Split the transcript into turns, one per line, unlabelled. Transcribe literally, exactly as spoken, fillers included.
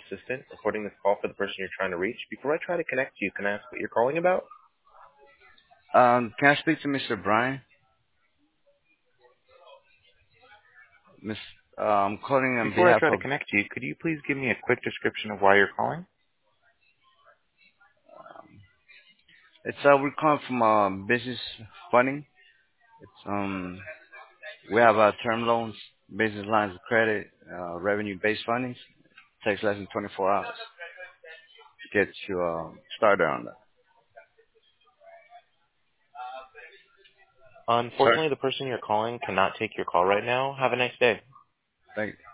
assistant recording this call for the person you're trying to reach. Before I try to connect you, can I ask what you're calling about?
Um, can I speak to Mister Brian? Miss, uh, I'm calling on
Before I
behalf
try to
of.
connect you, could you please give me a quick description of why you're calling?
Um, it's uh, we're calling from uh, business funding. It's um, we have uh, term loans, business lines of credit, uh, revenue-based funding. Takes less than twenty-four hours to get you uh, started on that. Sorry.
Unfortunately, the person you're calling cannot take your call right now. Have a nice day.
Thank you.